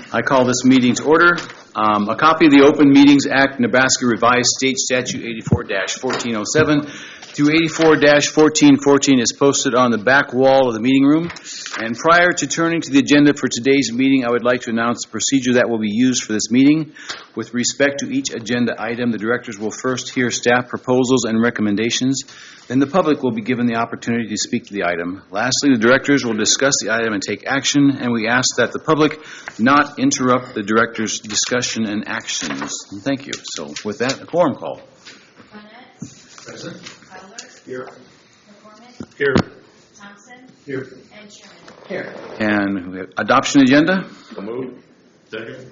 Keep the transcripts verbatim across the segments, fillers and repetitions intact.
I call this meeting to order. Um, a copy of the Open Meetings Act, Nebraska Revised State Statute eighty-four dash fourteen oh seven through eighty-four dash fourteen fourteen is posted on the back wall of the meeting room. And prior to turning to the agenda for today's meeting, I would like to announce the procedure that will be used for this meeting. With respect to each agenda item, the directors will first hear staff proposals and recommendations. Then the public will be given the opportunity to speak to the item. Lastly, the directors will discuss the item and take action, and we ask that the public not interrupt the directors' discussion and actions. And thank you. So with that, a quorum call. Present. Fowler. Here. McCormick. Here. Thompson. Here. And Chairman. Here. And we have adoption agenda. So moved. Second.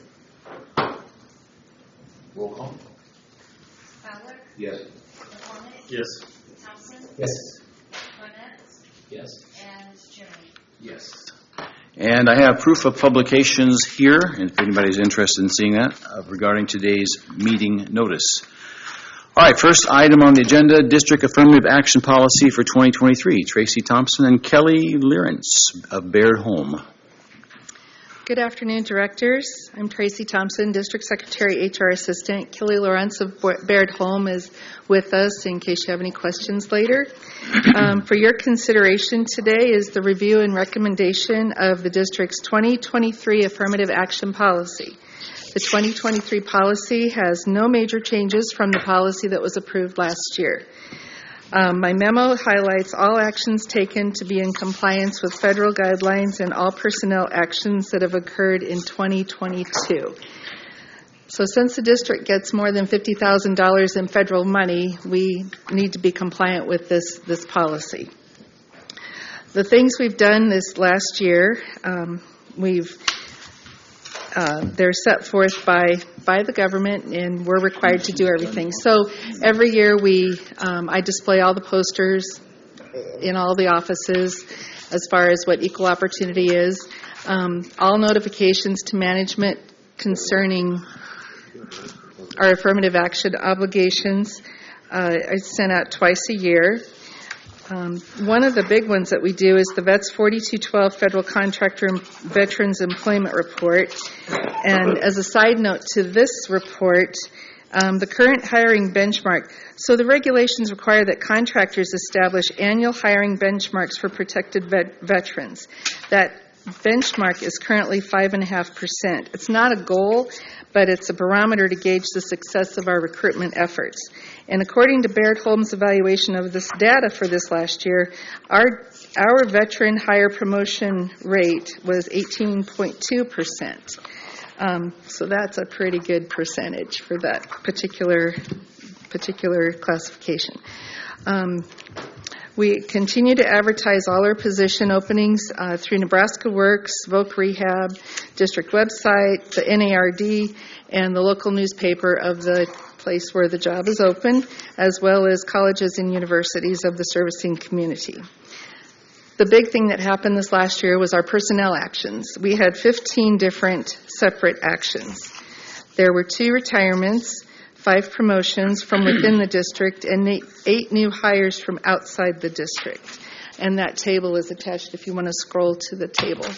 Roll call. Fowler. Yes. McCormick. Yes. Thompson. Yes. Barnett. Yes. And Chairman. Yes. And I have proof of publications here, if anybody's interested in seeing that, uh, regarding today's meeting notice. All right, first item on the agenda, District Affirmative Action Policy for twenty twenty-three. Tracy Thompson and Kelly Lierentz of Baird Home. Good afternoon, directors. I'm Tracy Thompson, District Secretary, H R Assistant. Kelly Lawrence of Baird Home is with us in case you have any questions later. Um, for your consideration today is the review and recommendation of the district's twenty twenty-three Affirmative Action Policy. The twenty twenty-three policy has no major changes from the policy that was approved last year. Um, my memo highlights all actions taken to be in compliance with federal guidelines and all personnel actions that have occurred in twenty twenty-two. So since the district gets more than fifty thousand dollars in federal money, we need to be compliant with this, this policy. The things we've done this last year, um, we've Uh, they're set forth by by the government, and we're required to do everything. So every year we, um, I display all the posters in all the offices as far as what equal opportunity is. Um, all notifications to management concerning our affirmative action obligations uh, I sent out twice a year. Um, one of the big ones that we do is the Vets forty-two twelve Federal Contractor Veterans Employment Report. And as a side note to this report, um, the current hiring benchmark, so the regulations require that contractors establish annual hiring benchmarks for protected vet- veterans. That benchmark is currently five point five percent. It's not a goal, but it's a barometer to gauge the success of our recruitment efforts. And according to Baird Home's evaluation of this data for this last year, our our veteran hire promotion rate was eighteen point two percent. Um, so that's a pretty good percentage for that particular particular classification. Um, We continue to advertise all our position openings uh, through Nebraska Works, Voc Rehab, district website, the N A R D, and the local newspaper of the place where the job is open, as well as colleges and universities of the servicing community. The big thing that happened this last year was our personnel actions. We had fifteen different separate actions. There were two retirements, five promotions from within the district, and eight, eight new hires from outside the district. And that table is attached if you want to scroll to the table.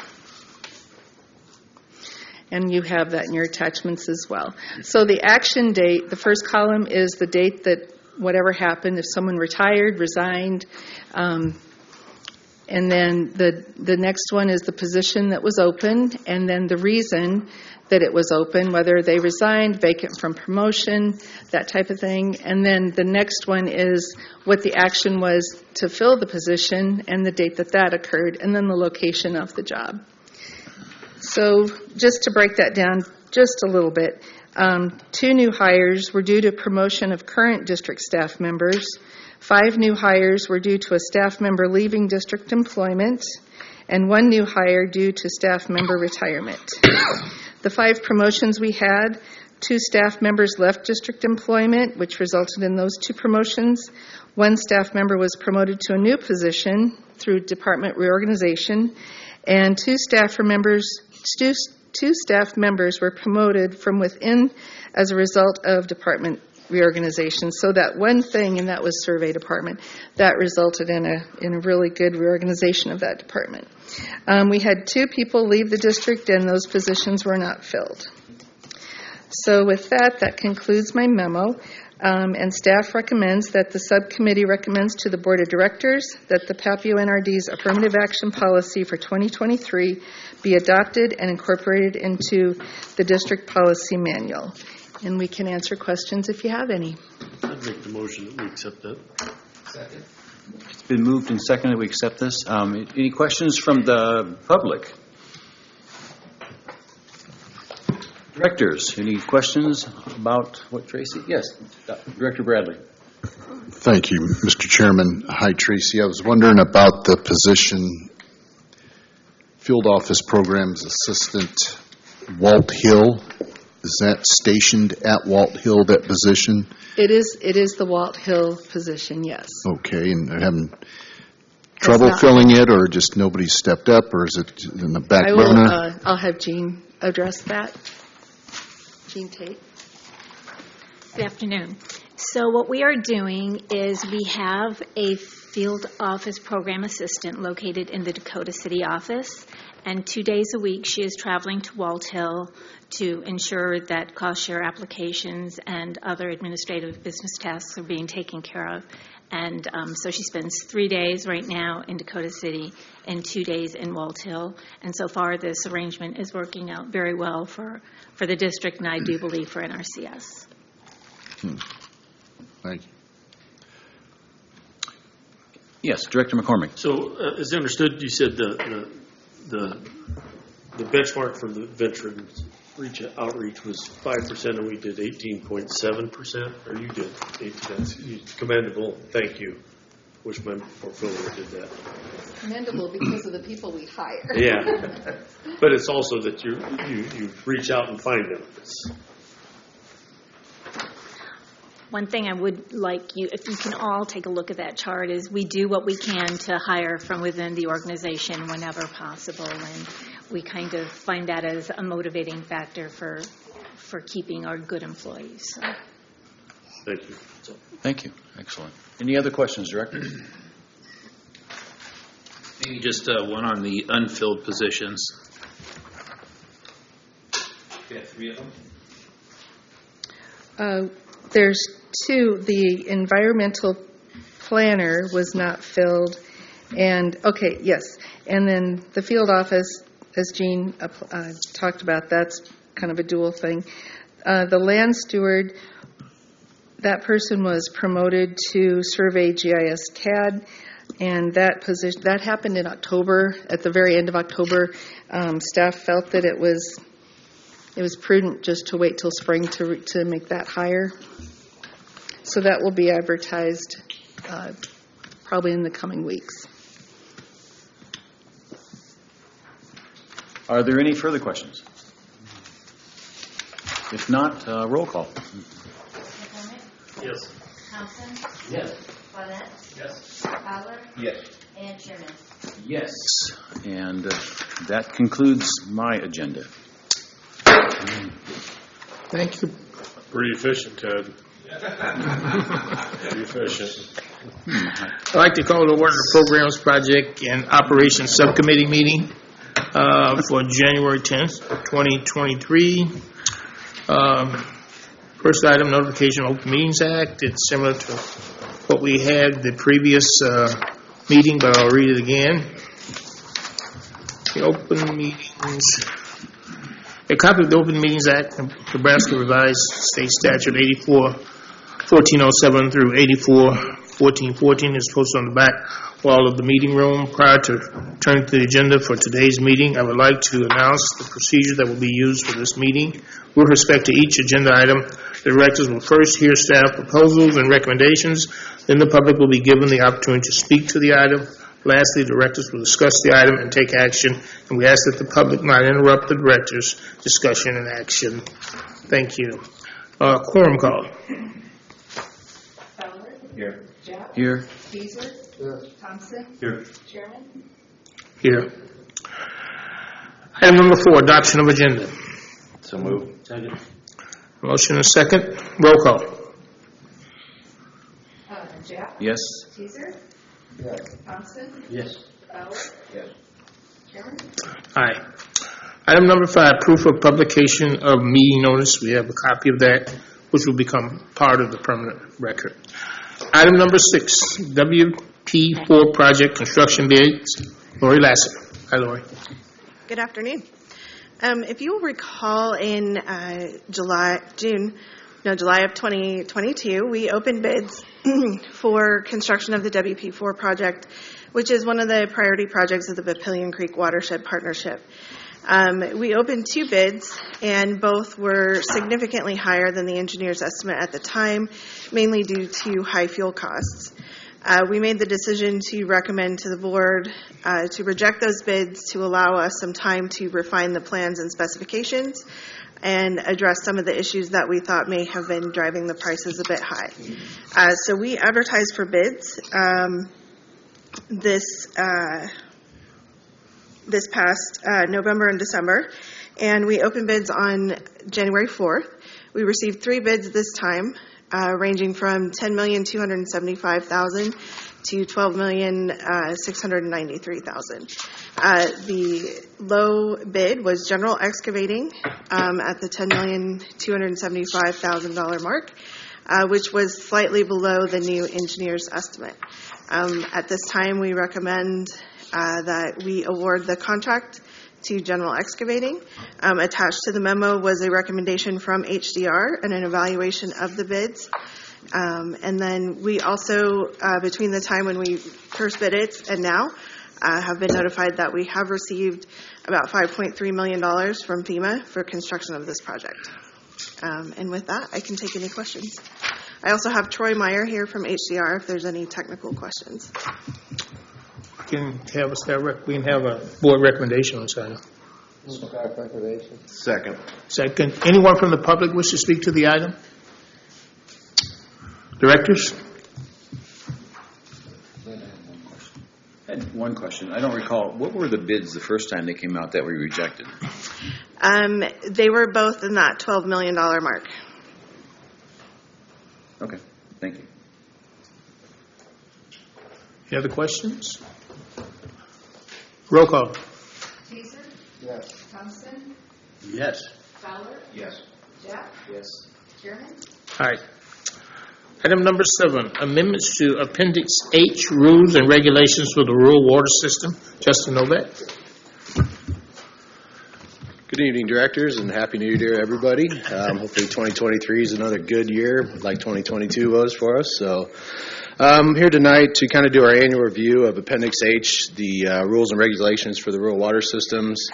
And you have that in your attachments as well. So the action date, the first column is the date that whatever happened, if someone retired, resigned, um, and then the the next one is the position that was open, and then the reason that it was open, whether they resigned, vacant from promotion, that type of thing. And then the next one is what the action was to fill the position and the date that that occurred, and then the location of the job. So just to break that down just a little bit, um, two new hires were due to promotion of current district staff members. Five new hires were due to a staff member leaving district employment, and one new hire due to staff member retirement. The five promotions we had, two staff members left district employment, which resulted in those two promotions. One staff member was promoted to a new position through department reorganization, and two staff members, two, two staff members were promoted from within as a result of department reorganization. So that one thing, and that was survey department, that resulted in a in a really good reorganization of that department. Um, we had two people leave the district, and those positions were not filled. So with that, that concludes my memo. Um, and staff recommends that the subcommittee recommends to the Board of Directors that the Papio N R D's affirmative action policy for twenty twenty-three be adopted and incorporated into the district policy manual. And we can answer questions if you have any. I'd make the motion that we accept that. Second. It's been moved and seconded. We accept this. Um, any questions from the public? Directors, any questions about what Tracy? Yes, Director Bradley. Thank you, Mister Chairman. Hi, Tracy. I was wondering about the position, Field Office Programs Assistant, Walt Hill. Is that stationed at Walt Hill, that position? It is It is the Walt Hill position, yes. Okay, and they're having trouble not- filling it, or just nobody stepped up, or is it in the back I will, burner? uh, I'll have Jean address that. Jean Tate. Good afternoon. So what we are doing is we have a field office program assistant located in the Dakota City office, and two days a week she is traveling to Walt Hill to ensure that cost share applications and other administrative business tasks are being taken care of. And um, so she spends three days right now in Dakota City and two days in Walt Hill. And so far, this arrangement is working out very well for, for the district, and I do believe for N R C S. Hmm. Thank you. Yes, Director McCormick. So, uh, as understood, you said the, the, the, the benchmark for the veterans reach outreach was five percent, and we did eighteen point seven percent, or you did eighteen. That's commendable. Thank you. Wish my portfolio did that. Commendable because of the people we hire. Yeah, but it's also that you you you reach out and find them. It's, One thing I would like you, if you can all take a look at that chart, is we do what we can to hire from within the organization whenever possible, and we kind of find that as a motivating factor for for keeping our good employees. So. thank you. So. Thank you. Excellent. Any other questions, Director? Maybe just uh, one on the unfilled positions. We have three of them. Uh, there's two. The environmental planner was not filled. And, okay, yes. And then the field office, as Jean uh, uh, talked about, that's kind of a dual thing. Uh, the land steward, that person was promoted to survey G I S C A D, and that position that happened in October. At the very end of October, um, staff felt that it was it was prudent just to wait till spring to to make that hire. So that will be advertised uh, probably in the coming weeks. Are there any further questions? If not, uh, roll call. McCormick? Yes. Thompson? Yes. Bonnet? Yes. Fowler? Yes. And Chairman. Yes. And uh, that concludes my agenda. Thank you. Pretty efficient, Ted. Pretty efficient. I'd like to call to order the Programs Project and Operations Subcommittee meeting uh, for January tenth, twenty twenty-three. Um, first item, notification of Open Meetings Act. It's similar to what we had the previous uh, meeting, but I'll read it again. The Open Meetings, a copy of the Open Meetings Act, Nebraska Revised State Statute eighty-four fourteen oh seven through eighty-four fourteen fourteen is posted on the back wall of the meeting room. Prior to turning to the agenda for today's meeting, I would like to announce the procedure that will be used for this meeting. With respect to each agenda item, the directors will first hear staff proposals and recommendations. Then the public will be given the opportunity to speak to the item. Lastly, the directors will discuss the item and take action, and we ask that the public not interrupt the directors' discussion and action. Thank you. Uh, quorum call. Fowler? Here. Jack? Here. Beazer? Thompson? Here. Chairman? Here. Item number four, adoption of agenda. So move. Second. Motion and second. Roll call. Jeff? Yes? Teaser? Thompson? Yes. Fowler? Yes. Chairman? Aye. Item number five, proof of publication of meeting notice. We have a copy of that, which will become part of the permanent record. Item number six, W P four project construction bids. Lori Lassiter. Hi, Lori. Good afternoon. Um, if you will recall, in uh, July, June, no, July of twenty twenty-two, we opened bids for construction of the W P four project, which is one of the priority projects of the Papillion Creek Watershed Partnership. Um, we opened two bids, and both were significantly higher than the engineer's estimate at the time, mainly due to high fuel costs. Uh, we made the decision to recommend to the board uh, to reject those bids to allow us some time to refine the plans and specifications and address some of the issues that we thought may have been driving the prices a bit high. Uh, so we advertised for bids um, this uh, this past uh, November and December, and we opened bids on January fourth. We received three bids this time, uh, ranging from ten million two hundred seventy-five thousand dollars to twelve million six hundred ninety-three thousand dollars. Uh, the low bid was General Excavating um, at the ten million two hundred seventy-five thousand dollars mark, uh, which was slightly below the new engineer's estimate. Um, at this time, we recommend uh, that we award the contract to General Excavating. Um, attached to the memo was a recommendation from H D R and an evaluation of the bids. Um, and then we also, uh, between the time when we first bid it and now, uh, have been notified that we have received about five point three million dollars from FEMA for construction of this project. Um, and with that, I can take any questions. I also have Troy Meyer here from H D R if there's any technical questions. We can have a staff rec- we can have a board recommendation on this item. Second. Second, anyone from the public wish to speak to the item? Directors? I had one question. I don't recall, what were the bids the first time they came out that we rejected? Um, they were both in that twelve million dollars mark. Okay, thank you. Any other questions? Roll call. Teaser? Yes. Thompson? Yes. Fowler? Yes. Jeff? Yes. Chairman? All right. Item number seven, amendments to Appendix H, Rules and Regulations for the Rural Water System. Justin Novak. Good evening, directors, and Happy New Year, everybody. Um, hopefully twenty twenty-three is another good year, like twenty twenty-two was for us. So I'm um, here tonight to kind of do our annual review of Appendix H, the uh, rules and regulations for the rural water systems.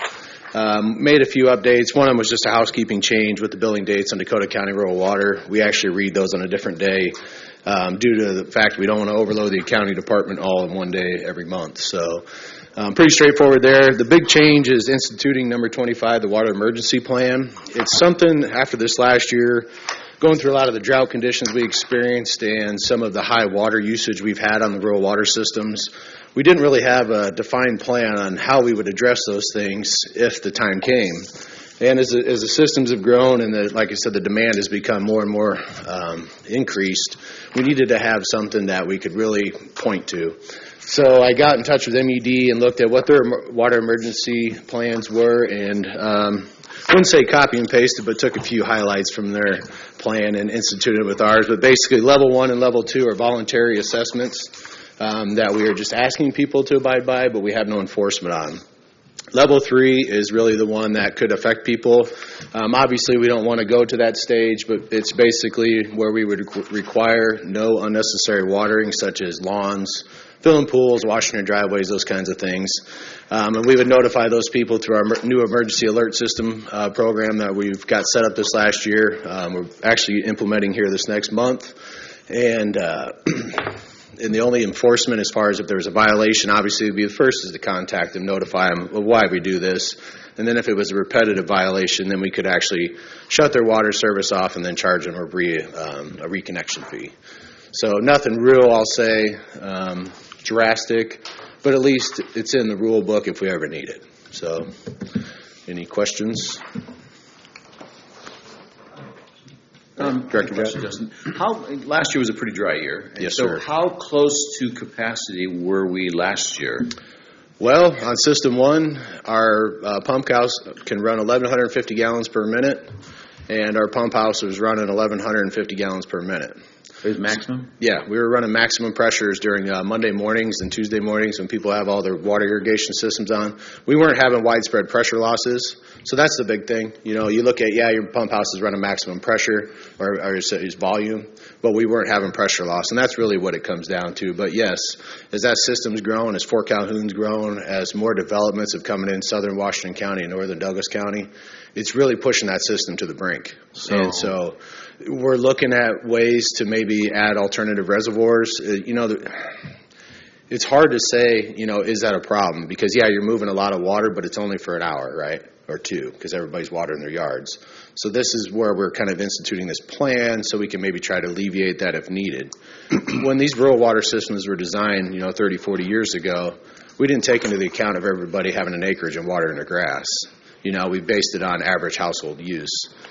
Um, made a few updates. One of them was just a housekeeping change with the billing dates on Dakota County Rural Water. We actually read those on a different day um, due to the fact we don't want to overload the accounting department all in one day every month. So um, pretty straightforward there. The big change is instituting number twenty-five, the water emergency plan. It's something after this last year, going through a lot of the drought conditions we experienced and some of the high water usage we've had on the rural water systems. We didn't really have a defined plan on how we would address those things if the time came. And as the, as the systems have grown and, the, like I said, the demand has become more and more um, increased, we needed to have something that we could really point to. So I got in touch with M E D and looked at what their water emergency plans were and um, I wouldn't say copy and pasted, but took a few highlights from their plan and instituted it with ours. But basically, level one and level two are voluntary assessments um, that we are just asking people to abide by, but we have no enforcement on. Level three is really the one that could affect people. Um, obviously, we don't want to go to that stage, but it's basically where we would require no unnecessary watering, such as lawns, filling pools, washing your driveways, those kinds of things. Um, and we would notify those people through our new emergency alert system uh, program that we've got set up this last year. Um, we're actually implementing here this next month. And uh, and the only enforcement as far as if there was a violation, obviously, would be the first is to contact them, notify them of why we do this. And then if it was a repetitive violation, then we could actually shut their water service off and then charge them a, re, um, a reconnection fee. So nothing real, I'll say, um, drastic, but at least it's in the rule book if we ever need it. So any questions? Uh, Um, Director question, Justin. How, last year was a pretty dry year. Yes, so sir. how close to capacity were we last year? Well, on System one, our uh, pump house can run eleven fifty gallons per minute, and our pump house was running eleven fifty gallons per minute. Is maximum? Yeah, we were running maximum pressures during uh, Monday mornings and Tuesday mornings when people have all their water irrigation systems on. We weren't having widespread pressure losses, so that's the big thing. You know, you look at, yeah, your pump house is running maximum pressure or, or its, its volume, but we weren't having pressure loss, and that's really what it comes down to. But yes, as that system's grown, as Fort Calhoun's grown, as more developments have come in southern Washington County and northern Douglas County, it's really pushing that system to the brink. So, and so we're looking at ways to maybe add alternative reservoirs. Uh, you know, the, it's hard to say, you know, is that a problem? Because, yeah, you're moving a lot of water, but it's only for an hour, right, or two, because everybody's watering their yards. So this is where we're kind of instituting this plan so we can maybe try to alleviate that if needed. When these rural water systems were designed, you know, thirty, forty years ago, we didn't take into the account of everybody having an acreage and watering their grass. You know, we based it on average household use.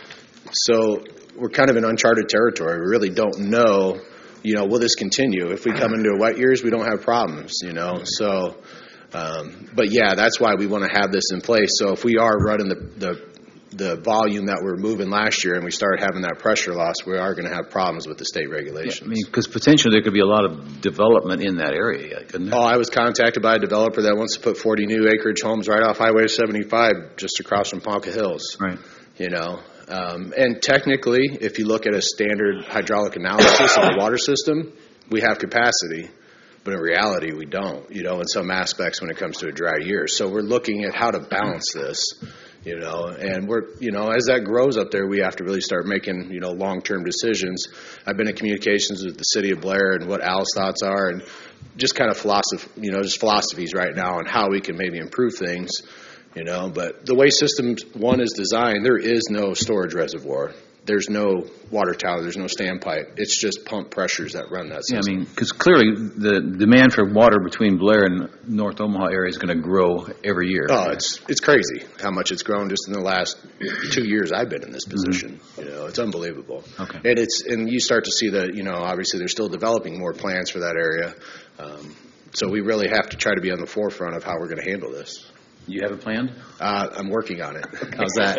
So we're kind of in uncharted territory. We really don't know, you know, will this continue? If we come into wet years, we don't have problems, you know. So, um, but yeah, that's why we want to have this in place. So if we are running the, the the volume that we're moving last year and we start having that pressure loss, we are going to have problems with the state regulations. Yeah, I mean, because potentially there could be a lot of development in that area, couldn't there? Oh, I was contacted by a developer that wants to put forty new acreage homes right off Highway seventy-five just across from Ponca Hills. Right. You know, um, and technically, if you look at a standard hydraulic analysis of the water system, we have capacity. But in reality, we don't, you know, in some aspects when it comes to a dry year. So we're looking at how to balance this, you know, and we're, you know, as that grows up there, we have to really start making, you know, long-term decisions. I've been in communications with the city of Blair and what Al's thoughts are and just kind of philosophy, you know, just philosophies right now on how we can maybe improve things, you know. But the way System one is designed, there is no storage reservoir. There's no water tower. There's no standpipe. It's just pump pressures that run that system. Yeah, I mean, because clearly the demand for water between Blair and North Omaha area is going to grow every year. Oh, it's it's crazy how much it's grown just in the last two years I've been in this position. Mm-hmm. You know, it's unbelievable. Okay. And it's and you start to see that, you know, obviously they're still developing more plans for that area. Um, so we really have to try to be on the forefront of how we're going to handle this. You have it planned? Uh, I'm working on it. How's that?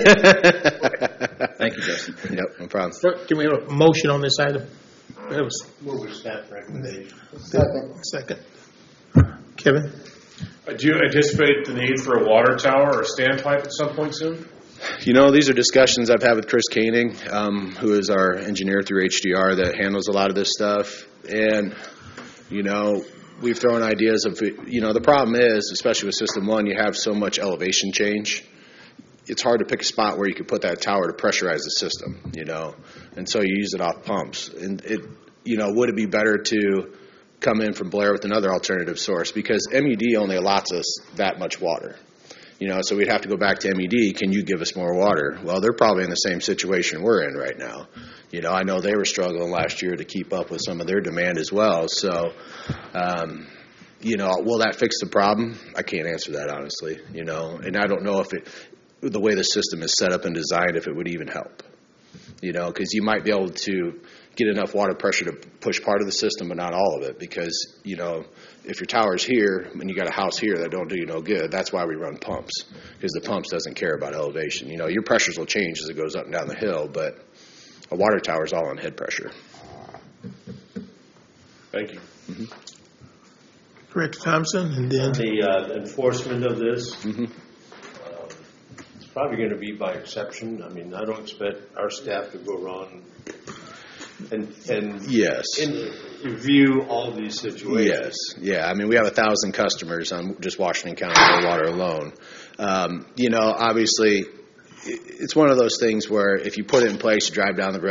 Thank you, Justin. Yep, no problem. Can we have a motion on this item? That was Move with staff recommendation. second. Second. Kevin? Uh, Do you anticipate the need for a water tower or a standpipe at some point soon? You know, these are discussions I've had with Chris Koenig, um, who is our engineer through H D R that handles a lot of this stuff. And, you know, we've thrown ideas of, you know, the problem is, especially with System one, you have so much elevation change. It's hard to pick a spot where you could put that tower to pressurize the system, you know, and so you use it off pumps. And, it, you know, would it be better to come in from Blair with another alternative source? Because M U D only allots us that much water, you know, so we'd have to go back to M U D. Can you give us more water? Well, they're probably in the same situation we're in right now. You know, I know they were struggling last year to keep up with some of their demand as well. So, um, you know, will that fix the problem? I can't answer that, honestly, you know, and I don't know if it, the way the system is set up and designed, if it would even help, you know, because you might be able to get enough water pressure to push part of the system, but not all of it, because, you know, if your tower's here and you got a house here, that don't do you no good. That's why we run pumps, because the pumps doesn't care about elevation. You know, your pressures will change as it goes up and down the hill, but a water tower is all on head pressure. Thank you. Mm-hmm. Director Thompson, and then The uh, enforcement of this, Mm-hmm. uh, it's probably going to be by exception. I mean, I don't expect our staff to go around and, and Yes. in, review all of these situations. Yes. Yeah. I mean, we have a thousand customers on just Washington County Rural Water alone. Um, you know, obviously, it's one of those things where if you put it in place, you drive down the road,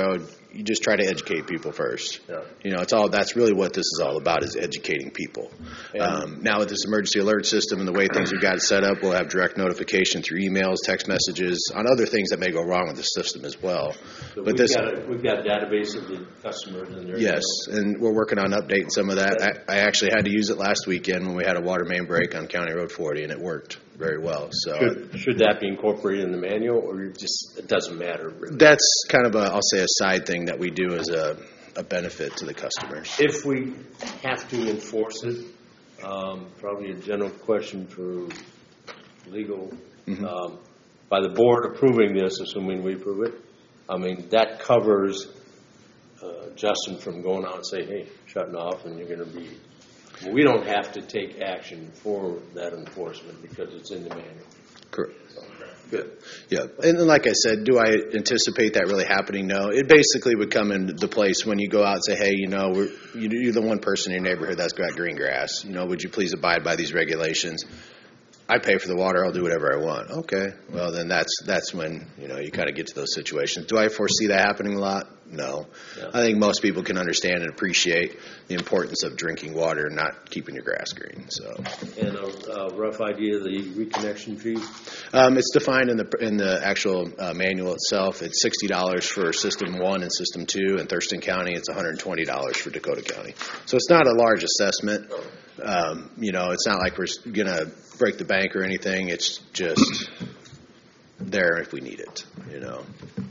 you just try to educate people first. Yeah. You know, it's all, that's really what this is all about, is educating people. Um, now with this emergency alert system and the way things we've got it set up, we'll have direct notification through emails, text messages, on other things that may go wrong with the system as well. So But we've this, got a, we've got a database of the customers and their yes, emails. and we're working on updating some of that. I, I actually had to use it last weekend when we had a water main break on County Road forty, and it worked very well. So Should, should that be incorporated in the manual, or you just, it doesn't matter really? that's kind of a, I'll say, a side thing that we do as a, a benefit to the customers. If we have to enforce it, um, probably a general question for legal, Mhm. um, by the board approving this, assuming we approve it, I mean, that covers uh, Justin from going out and say, hey, shutting off, and you're going to be, we don't have to take action for that enforcement because it's in the manual. Correct. Good. Yeah, and then like I said, do I anticipate that really happening? No. It basically would come into place when you go out and say, hey, you know, we're, you're the one person in your neighborhood that's got green grass. You know, would you please abide by these regulations? I pay for the water. I'll do whatever I want. Okay. Well, then that's that's when, you know, you kind of get to those situations. Do I foresee that happening a lot? No. Yeah. I think most people can understand and appreciate the importance of drinking water and not keeping your grass green. So, And a, a rough idea of the reconnection fee? um, it's defined in the in the actual uh, manual itself. It's sixty dollars for System One and System Two. In Thurston County, it's one hundred twenty dollars for Dakota County. So it's not a large assessment. Um, you know, it's not like we're going to break the bank or anything. It's just there if we need it, you know.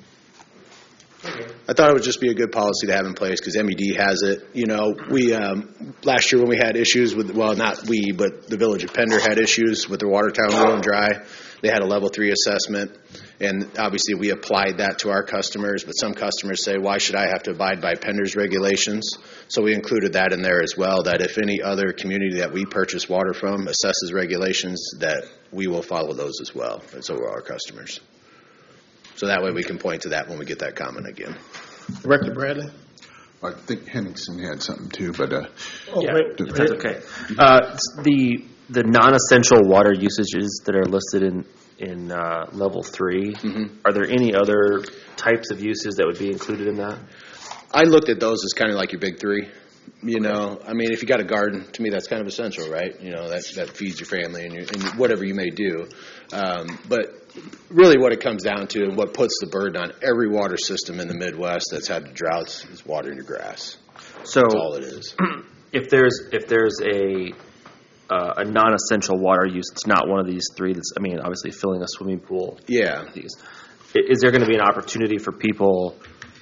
I thought it would just be a good policy to have in place because M E D has it. You know, we, um, last year when we had issues with, well, not we, but the Village of Pender had issues with their water tower going dry. They had a level three assessment, and obviously we applied that to our customers, but some customers say, why should I have to abide by Pender's regulations? So we included that in there as well, that if any other community that we purchase water from assesses regulations, that we will follow those as well, and so will our customers. So that way we can point to that when we get that comment again. Director Bradley? I think Henningsen had something too, but uh, Oh, Yeah, wait, if that's okay. Uh, the the non-essential water usages that are listed in in uh, level three, Mhm. are there any other types of uses that would be included in that? I looked at those as kind of like your big three. You know, I mean, if you got a garden, to me that's kind of essential, right? You know, that that feeds your family and, your, and whatever you may do. Um, but really what it comes down to and what puts the burden on every water system in the Midwest that's had droughts is watering your grass. So That's all it is. if there's if there's a uh, a non-essential water use, it's not one of these three. That's I mean, obviously filling a swimming pool. Yeah. These. Is there going to be an opportunity for people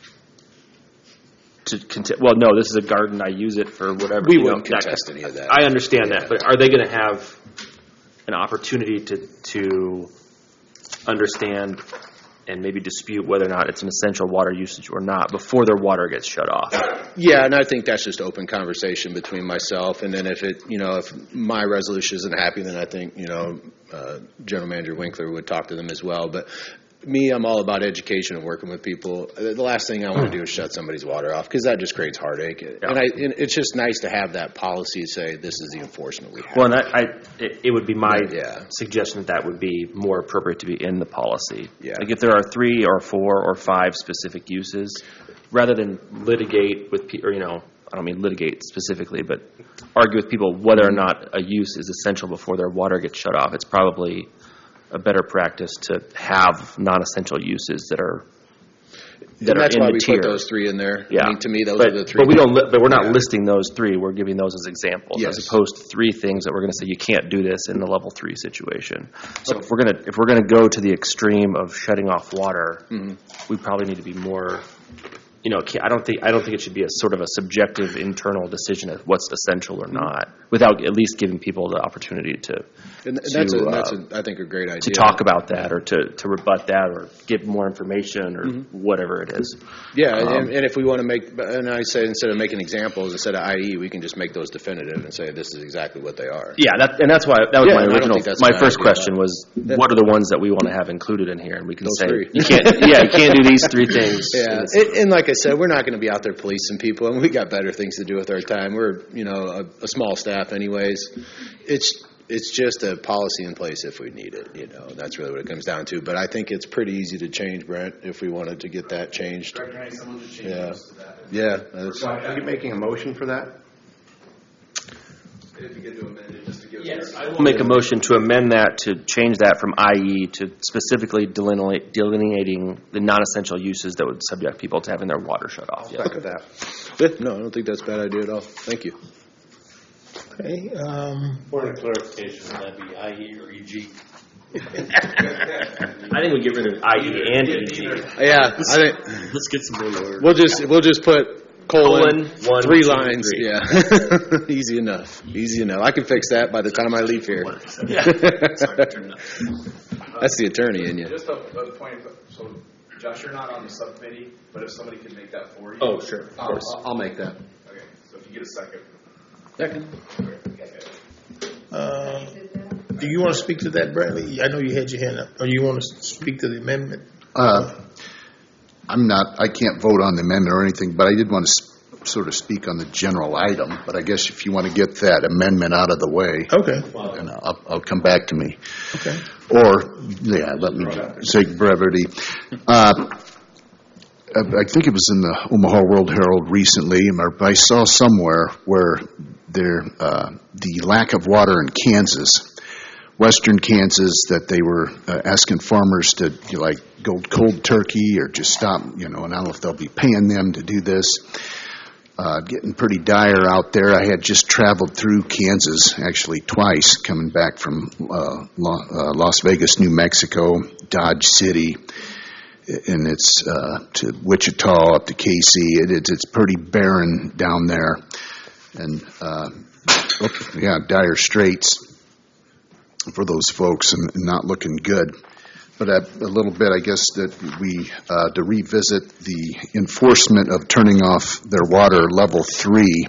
to contest? Well, no, this is a garden. I use it for whatever. We you know, wouldn't that- contest any of that. I understand Yeah. that, but are they going to have an opportunity to to understand and maybe dispute whether or not it's an essential water usage or not before their water gets shut off? Yeah, and I think that's just open conversation between myself, and then if it, you know, if my resolution isn't happy, then I think, you know, uh, General Manager Winkler would talk to them as well. But me, I'm all about education and working with people. The last thing I want to do is shut somebody's water off because that just creates heartache. And, I, and it's just nice to have that policy to say this is the enforcement we have. Well, and I, I it, it would be my Yeah. suggestion that that would be more appropriate to be in the policy. Yeah. Like if there are three or four or five specific uses, rather than litigate with people, or you know, I don't mean litigate specifically, but argue with people whether or not a use is essential before their water gets shut off. It's probably a better practice to have non-essential uses that are that and are that's in why the we tier. put those three in there. Yeah. I mean, to me, those but, are the three. But we don't. Li- but we're not Yeah. listing those three. We're giving those as examples, Yes. as opposed to three things that we're going to say you can't do this in the level three situation. So if we're gonna if we're gonna go to the extreme of shutting off water, Mhm. we probably need to be more. You know, I don't think I don't think it should be a sort of a subjective internal decision of what's essential or not, without at least giving people the opportunity to And, and that's, to, a, that's uh, a, I think, a great idea. to talk about that or to, to rebut that or give more information or Mhm. whatever it is. Yeah, Um, and, and if we want to make, and I say instead of making examples, instead of I E, we can just make those definitive and say this is exactly what they are. Yeah, that, and that's why that was Yeah, my and I don't original. think that's a My bad first idea. question was, Yeah. what are the ones that we want to have included in here? And we can Those say three. you can't. Yeah, you can't do these three things. Yeah, It's- and, and like I said, we're not going to be out there policing people, and we got better things to do with our time. We're, you know, a, a small staff anyways. It's it's just a policy in place if we need it, you know, that's really what it comes down to. But I think it's pretty easy to change, Brent, if we wanted to get that changed. Director, I need someone to change Yeah. this to that. Yeah. That's, Are you making a motion for that? If you get to amend it, just to give. Yes, I will make a motion to amend that to change that from I E to specifically delineate, delineating the non-essential uses that would subject people to having their water shut off. I'll second that. yeah, no, I don't think that's a bad idea at all. Thank you. Okay, um, Point of clarification, would that be I E or E G? I think we get rid of I E and E G. Yeah, I think Let's get some more lawyers. we'll just we'll just put colon, Colon, one, three two, lines. three. Yeah, easy enough. Easy enough. I can fix that by the time I leave here. That's the attorney in you. Just a, a point, of- so Josh, you're not on the subcommittee, but if somebody could make that for you. Oh, sure, of I'll- course. I'll, I'll make that. Okay, so if you get a second. Second. uh, do you want to speak to that, Bradley? I know you had your hand up. Or you want to speak to the amendment? Uh, I'm not, I can't vote on the amendment or anything, but I did want to s- sort of speak on the general item. But I guess if you want to get that amendment out of the way, Okay, then I'll, I'll come back to me. okay. Or, yeah, let me take brevity. Uh, I think it was in the Omaha World Herald recently, or I saw somewhere where there, uh, the lack of water in Kansas, western Kansas, that they were uh, asking farmers to, you know, like, go cold turkey or just stop, you know, and I don't know if they'll be paying them to do this. Uh, getting pretty dire out there. I had just traveled through Kansas, actually twice, coming back from uh, La- uh, Las Vegas, New Mexico, Dodge City, and it's uh, to Wichita, up to K C. It, it's, it's pretty barren down there, and uh, oh, yeah, dire straits for those folks, and, and not looking good. But a, a little bit, I guess, that we, uh, to revisit the enforcement of turning off their water level three,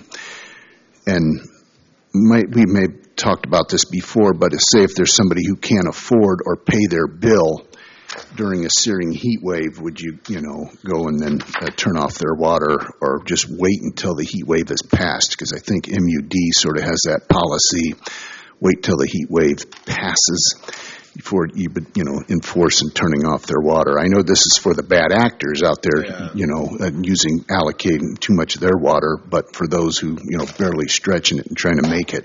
and might, we may have talked about this before, but to say if there's somebody who can't afford or pay their bill during a searing heat wave, would you, you know, go and then uh, turn off their water, or just wait until the heat wave has passed? Because I think M U D sort of has that policy, wait till the heat wave passes before you would, you know, enforce and turning off their water. I know this is for the bad actors out there, Yeah. you know, uh, using, allocating too much of their water, but for those who, you know, barely stretching it and trying to make it,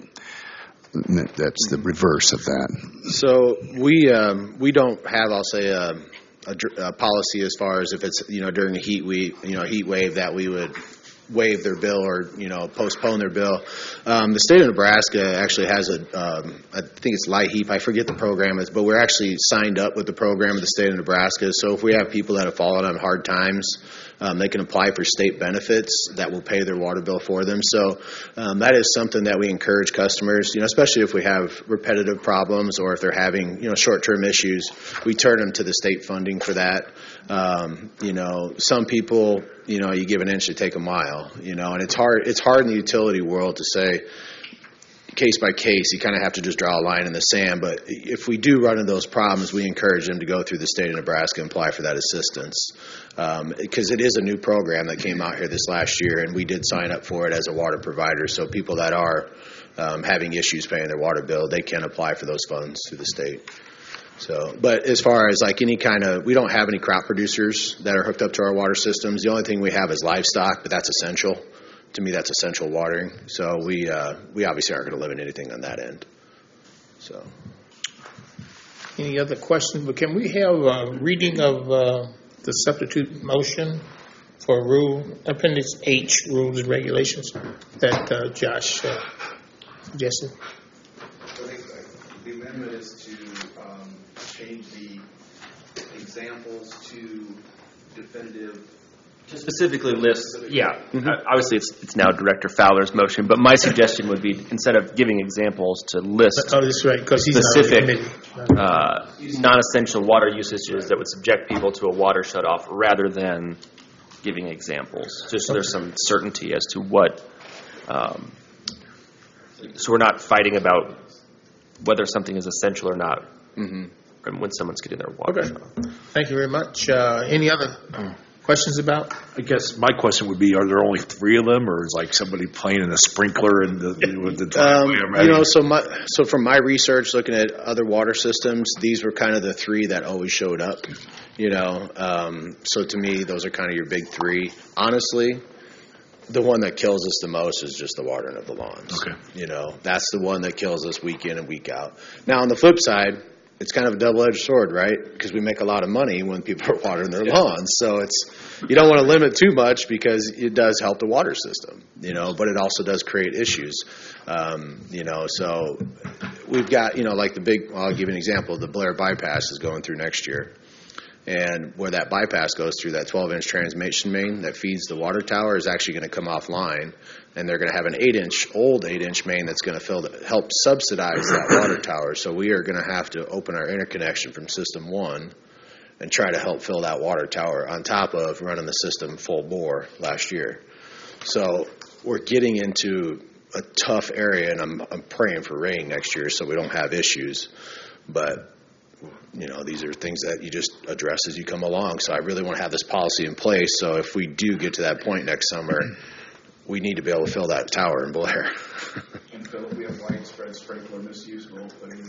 that's the reverse of that. So we um, we don't have, I'll say, a, a, dr- a policy as far as if it's, you know, during a heat wave, you know, heat wave that we would waive their bill or, you know, postpone their bill. Um, the state of Nebraska actually has a, um, I think it's LIHEAP, I forget the program is, but we're actually signed up with the program of the state of Nebraska. So if we have people that have fallen on hard times, um, they can apply for state benefits that will pay their water bill for them. So um, that is something that we encourage customers, you know, especially if we have repetitive problems or if they're having, you know, short-term issues, we turn them to the state funding for that. Um, you know, some people, you know, you give an inch to take a mile, you know, and it's hard, it's hard in the utility world to say case by case, you kind of have to just draw a line in the sand. But if we do run into those problems, we encourage them to go through the state of Nebraska and apply for that assistance. Um, because it is a new program that came out here this last year, and we did sign up for it as a water provider. So people that are um, having issues paying their water bill, they can apply for those funds through the state. So, but as far as like any kind of, we don't have any crop producers that are hooked up to our water systems. The only thing we have is livestock, but that's essential. To me, that's essential watering. So we uh, we obviously aren't going to limit anything on that end. So, Any other questions? But can we have a reading of uh, the substitute motion for rule, Appendix H, rules and regulations that uh, Josh uh, suggested? I think the amendment is to um, change the examples to definitive. To specifically list, yeah, mm-hmm. Obviously it's it's now Director Fowler's motion, but my suggestion would be, instead of giving examples, to list Oh, that's right, because he's specific not on the committee. uh, non-essential water usages that would subject people to a water shutoff, rather than giving examples, just so there's some certainty as to what, um, so we're not fighting about whether something is essential or not, mm-hmm. and when someone's getting their water Okay. shut off. Thank you very much. Uh, Any other questions about? I guess my question would be, are there only three of them, or is like somebody playing in a sprinkler in the, with the Um, driveway? you know, so my, so from my research, looking at other water systems, these were kind of the three that always showed up. You know, um, so to me, those are kind of your big three. Honestly, the one that kills us the most is just the watering of the lawns. Okay. You know, that's the one that kills us week in and week out. Now, on the flip side, it's kind of a double-edged sword, right? Because we make a lot of money when people are watering their lawns. So it's, you don't want to limit too much because it does help the water system, you know, but it also does create issues. Um, you know, so we've got, you know, like the big, well, I'll give you an example. The Blair bypass is going through next year. And where that bypass goes through, that twelve-inch transmission main that feeds the water tower is actually going to come offline, and they're going to have an eight-inch, old eight-inch main that's going to fill the, help subsidize that water tower. So we are going to have to open our interconnection from System one and try to help fill that water tower on top of running the system full bore last year. So we're getting into a tough area, and I'm, I'm praying for rain next year so we don't have issues. But you know, these are things that you just address as you come along. So I really want to have this policy in place. So if we do get to that point next summer, we need to be able to fill that tower in Blair. And Phil, if we have widespread sprinkler misuse, we'll put it in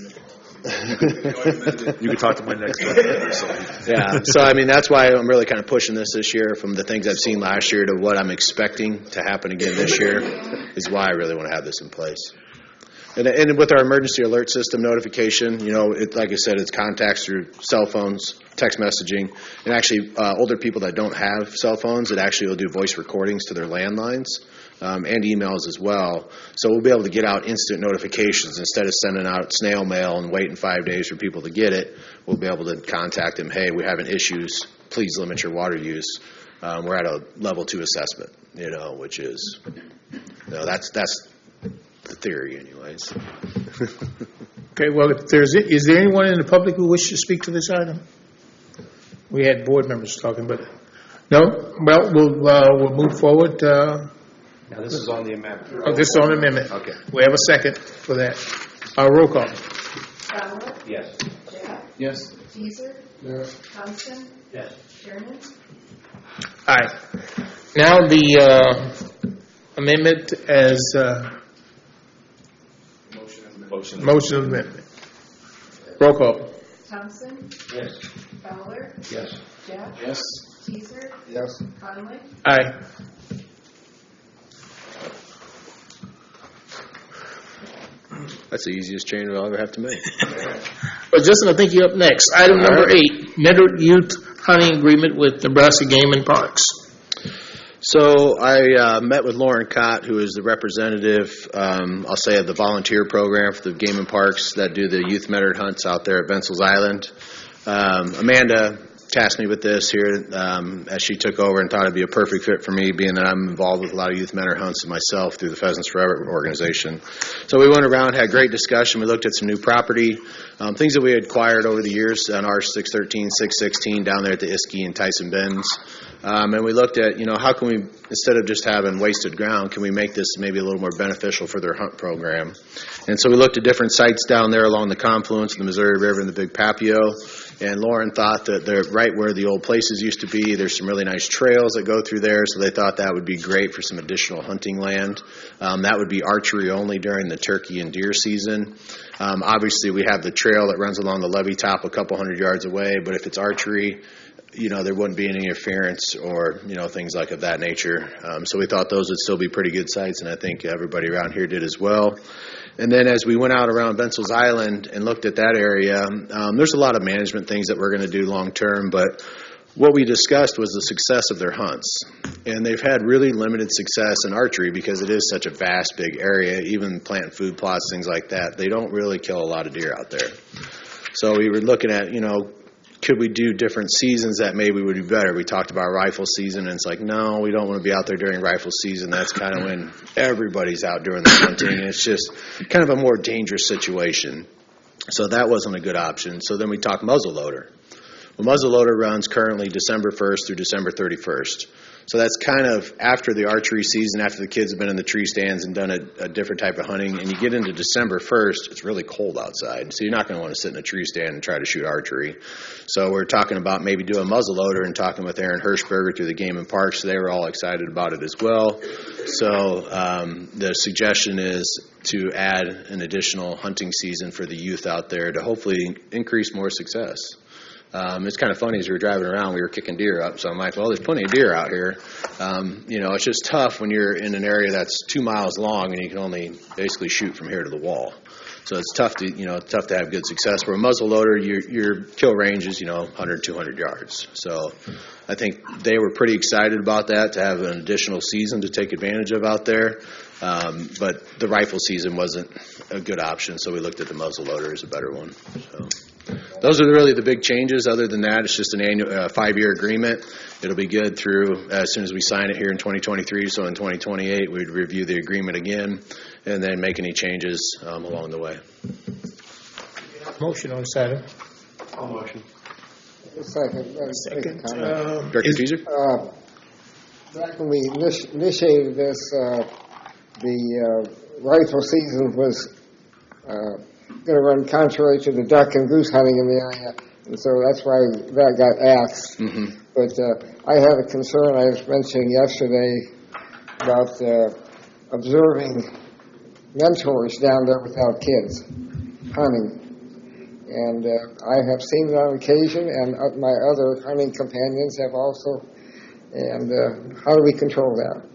the policy. You can talk to my next one. Yeah. So, I mean, that's why I'm really kind of pushing this this year from the things I've seen last year to what I'm expecting to happen again this year is why I really want to have this in place. And, and with our emergency alert system notification, you know, it, like I said, it's contacts through cell phones, text messaging, and actually uh, older people that don't have cell phones, it actually will do voice recordings to their landlines um, and emails as well. So we'll be able to get out instant notifications instead of sending out snail mail and waiting five days for people to get it. We'll be able to contact them, hey, we're having issues, please limit your water use. Um, we're at a level two assessment, you know, which is, you know, that's that's. The theory, anyways. Okay, well, if there's, is there anyone in the public who wishes to speak to this item? We had board members talking, but, no? Well, we'll, uh, we'll move forward. Uh, Now, this is on the amendment. oh, this is on the amendment. Okay. We have a second for that. Uh, roll call. Fowler? Yes. Jeff? Yes. Teaser? Yes. Thompson? Yes. Sherman? Aye. Now the uh, amendment as uh, Motion. motion amendment. Roll call. Thompson? Yes. Fowler? Yes. Jeff? Yes. Teaser? Yes. Conley? Aye. That's the easiest change I'll ever have to make. Well, Justin, I think you're up next. Item number eight, Mentor Youth Hunting Agreement with Nebraska Game and Parks. So I uh, met with Lauren Cott, who is the representative, um, I'll say, of the volunteer program for the Game and Parks that do the youth measured hunts out there at Bensels Island. Um, Amanda tasked me with this here um, as she took over and thought it'd be a perfect fit for me, being that I'm involved with a lot of youth measured hunts myself through the Pheasants Forever organization. So we went around, had a great discussion. We looked at some new property, um, things that we had acquired over the years on our six thirteen, six sixteen down there at the Iski and Tyson Bends. Um, and we looked at, you know, how can we, instead of just having wasted ground, can we make this maybe a little more beneficial for their hunt program? And so we looked at different sites down there along the confluence of the Missouri River and the Big Papio. And Lauren thought that they're right where the old places used to be. There's some really nice trails that go through there, so they thought that would be great for some additional hunting land. Um, that would be archery only during the turkey and deer season. Um, obviously, we have the trail that runs along the levee top a couple hundred yards away, but if it's archery, you know, there wouldn't be any interference or, you know, things like of that nature. Um, so we thought those would still be pretty good sites, and I think everybody around here did as well. And then as we went out around Bensels Island and looked at that area, um, there's a lot of management things that we're going to do long term, but what we discussed was the success of their hunts. And they've had really limited success in archery because it is such a vast, big area, even planting food plots, things like that. They don't really kill a lot of deer out there. So we were looking at, you know, could we do different seasons that maybe would be better? We talked about rifle season, and it's like, no, we don't want to be out there during rifle season. That's kind of when everybody's out doing the hunting, and it's just kind of a more dangerous situation. So that wasn't a good option. So then we talked muzzleloader. Well, muzzleloader runs currently December first through December thirty-first. So that's kind of after the archery season, after the kids have been in the tree stands and done a, a different type of hunting, and you get into December first, it's really cold outside, so you're not going to want to sit in a tree stand and try to shoot archery. So we're talking about maybe doing muzzleloader and talking with Aaron Hirschberger through the Game and Parks. They were all excited about it as well. So um, the suggestion is to add an additional hunting season for the youth out there to hopefully increase more success. Um, it's kind of funny, as we were driving around, we were kicking deer up, so I'm like, well, there's plenty of deer out here. Um, you know, it's just tough when you're in an area that's two miles long and you can only basically shoot from here to the wall. So it's tough to, you know, tough to have good success. Where a muzzleloader, your, your kill range is, you know, one hundred, two hundred yards. So I think they were pretty excited about that, to have an additional season to take advantage of out there. Um, but the rifle season wasn't a good option, so we looked at the muzzleloader as a better one. So those are really the big changes. Other than that, it's just an annual uh, five-year agreement. It'll be good through uh, as soon as we sign it here in twenty twenty-three. So in twenty twenty-eight, we'd review the agreement again and then make any changes um, along the way. Motion on this item. I'll motion. Second. uh, Second. comment. Um, Director is- Teaser? Uh, Back when we initi- initiated this, uh, the uh, rifle season was uh, going to run contrary to the duck and goose hunting in the area, and so that's why that got axed. Mm-hmm. But uh, I had a concern I was mentioning yesterday about uh, observing mentors down there without kids hunting. And uh, I have seen it on occasion, and uh, my other hunting companions have also. And uh, how do we control that?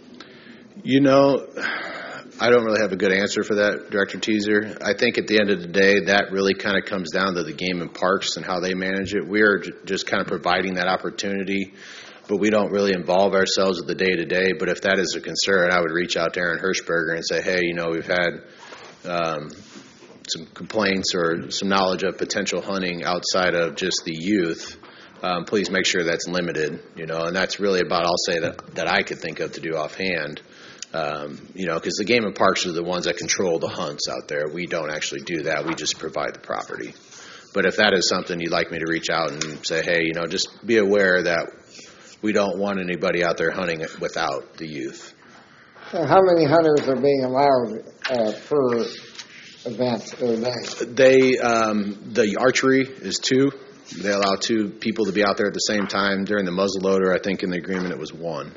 You know, I don't really have a good answer for that, Director Teaser. I think at the end of the day, that really kind of comes down to the Game and Parks and how they manage it. We are j- just kind of providing that opportunity, but we don't really involve ourselves with the day-to-day. But if that is a concern, I would reach out to Aaron Hirschberger and say, hey, you know, we've had um, some complaints or some knowledge of potential hunting outside of just the youth. Um, please make sure that's limited, you know, and that's really about, I'll say, that, that I could think of to do offhand. Um, you know, because the Game and Parks are the ones that control the hunts out there. We don't actually do that. We just provide the property. But if that is something you'd like me to reach out and say, hey, you know, just be aware that we don't want anybody out there hunting without the youth. Uh, how many hunters are being allowed uh, per event or day? They, um, the archery is two. They allow two people to be out there at the same time. During the muzzleloader, I think in the agreement it was one.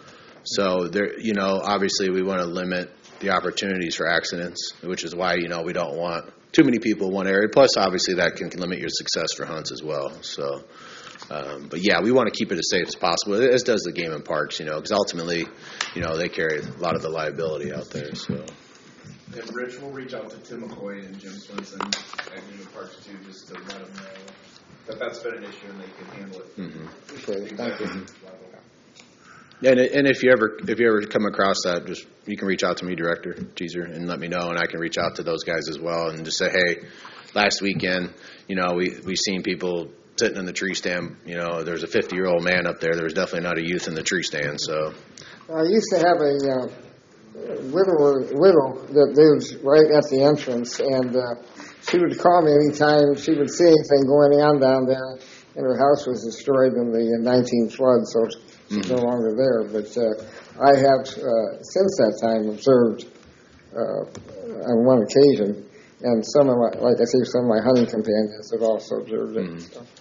So there, you know, obviously we want to limit the opportunities for accidents, which is why, you know, we don't want too many people in one area. Plus, obviously, that can limit your success for hunts as well. So, um, but yeah, we want to keep it as safe as possible, as does the Game and Parks, you know, because ultimately, you know, they carry a lot of the liability out there. So. And Rich, we'll reach out to Tim McCoy and Jim Swinson at Game and Parks too, just to let them know that that's been an issue and they can handle it. Mm-hmm. Okay, thank you. And and if you ever if you ever come across that, just you can reach out to me, Director Teaser, and let me know, and I can reach out to those guys as well, and just say, hey, last weekend, you know, we we seen people sitting in the tree stand. You know, there's a fifty year old man up there. There was definitely not a youth in the tree stand. So I used to have a uh, widow widow that lives right at the entrance, and uh, she would call me anytime she would see anything going on down there. And her house was destroyed in the nineteen flood, so she's no longer there. But uh, I have, uh, since that time, observed uh, on one occasion, and some of my, like I say, some of my hunting companions have also observed it. Mm-hmm. So.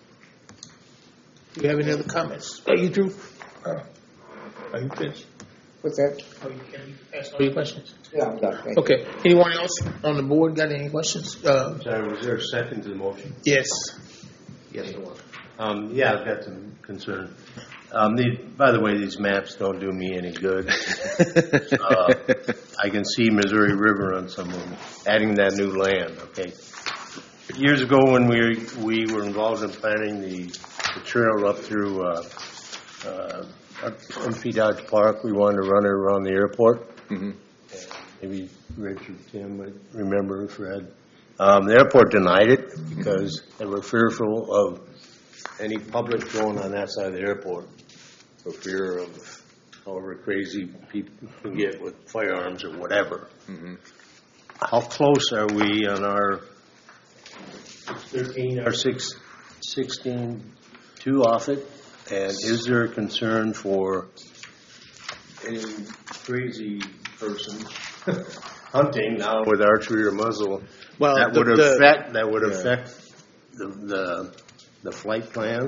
Do you have any other comments? Are you through? Uh, Are you finished? What's that? Are you, can you ask all your questions? Yeah, I'm done. Thank Okay. Anyone else on the board got any questions? Uh, Sorry, was there a second to the motion? yes. Yes, it was. Um, yeah, I've got some concern. Um, the, by the way, these maps don't do me any good. uh, I can see Missouri River on some of them, adding that new land, okay? Years ago when we we were involved in planning the, the trail up through uh, uh, M P Dodge Park, we wanted to run it around the airport. Mm-hmm. Maybe Richard, Tim would remember, Fred. Um, the airport denied it because they were fearful of any public going on that side of the airport for fear of however crazy people can get with firearms or whatever. Mm-hmm. How close are we on our thirteen or six, sixteen two off it? And is there a concern for any crazy person hunting now with archery or muzzle? Well, that the- would the- affect, that would yeah. affect the, the, the flight plan.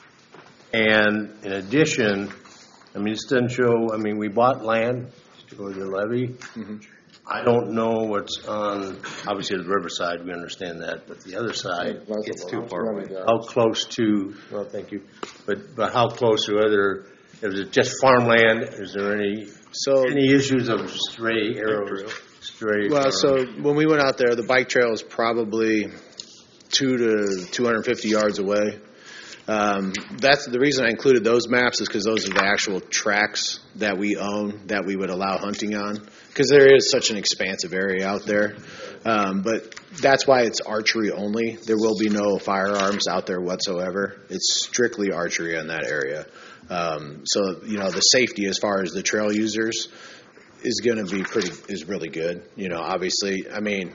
And in addition, I mean, this doesn't show, I mean, we bought land to go to the levee. Mm-hmm. I don't know what's on, obviously the riverside, we understand that, but the other side, It's too far away. how close to, well, thank you, but, but how close to other, is it just farmland? Is there any, So- any issues of stray arrows, stray? Well, uh, so when we went out there, the bike trail is probably two to two hundred fifty yards away. Um, that's the reason I included those maps is because those are the actual tracks that we own that we would allow hunting on. Because there is such an expansive area out there, um, but that's why it's archery only. There will be no firearms out there whatsoever. It's strictly archery in that area. Um, so you know the safety as far as the trail users is going to be pretty is really good. You know, obviously, I mean.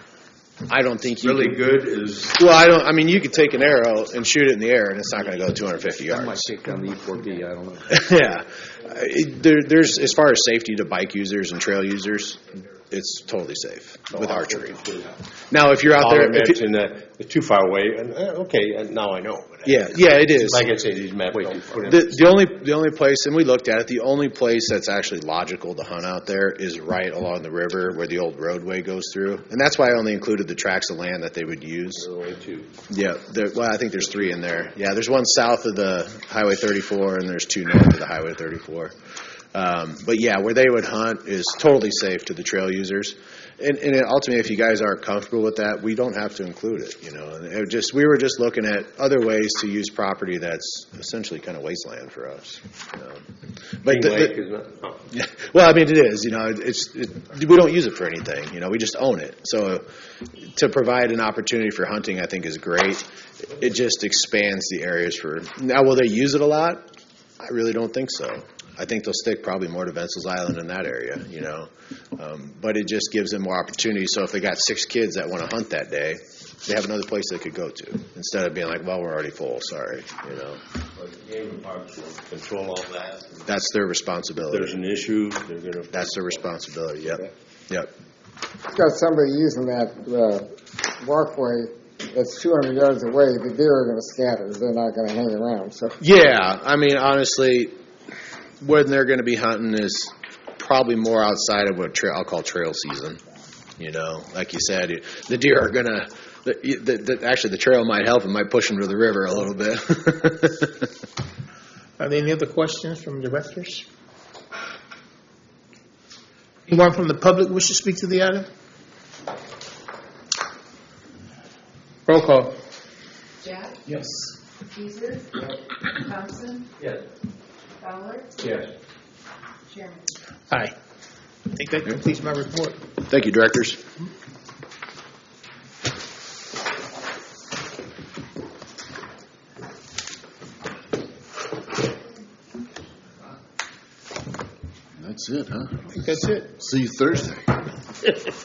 I don't think you Really can- good is, Well, I don't. I mean, you could take an arrow and shoot it in the air, and it's not going to go two hundred fifty yards. I might take down the E four B, I don't know. yeah, Uh, it, there, there's as far as safety to bike users and trail users, it's totally safe with archery. Now, if you're out there, if you- mentioned that it's too far away, and, uh, okay, and now I know. yeah, yeah, it is. Like I say, these maps don't put in. The, the only the only place, and we looked at it, the only place that's actually logical to hunt out there is right along the river where the old roadway goes through, and that's why I only included the tracts of land that they would use. Only two. Yeah, there, well, I think there's three in there. Yeah, there's one south of the Highway thirty-four, and there's two north of the Highway thirty-four. Um, but yeah, where they would hunt is totally safe to the trail users. And, and ultimately, if you guys aren't comfortable with that, we don't have to include it. You know, and it just we were just looking at other ways to use property that's essentially kind of wasteland for us. Um, but the, Green Lake the, is not, oh. yeah, well, I mean, it is. You know, it's it, we don't use it for anything. You know, we just own it. So to provide an opportunity for hunting, I think is great. It just expands the areas for. Now, will they use it a lot? I really don't think so. I think they'll stick probably more to Vensel's Island in that area, you know. Um, but it just gives them more opportunity. So if they got six kids that want to hunt that day, they have another place they could go to instead of being like, well, we're already full, sorry, you know. But the game department will control all that. That's their If responsibility. there's an issue, they're going to. That's their responsibility, yep, yep. Got somebody using that uh, walkway that's two hundred yards away, the deer are going to scatter. They're not going to hang around. So Yeah, I mean, honestly, when they're going to be hunting is probably more outside of what trail, I'll call trail season. You know, like you said, it- the deer are going to, the, the, the, actually the trail might help them, might push them to the river a little bit. Are there any other questions from directors? Anyone from the public wish to speak to the item? Roll call. Jack? Yes. Teaser? Thompson? Yes. Fowler? Yes. Chairman? Aye. I think that completes my report. Thank you, directors. That's it, huh? I think that's it. See you Thursday.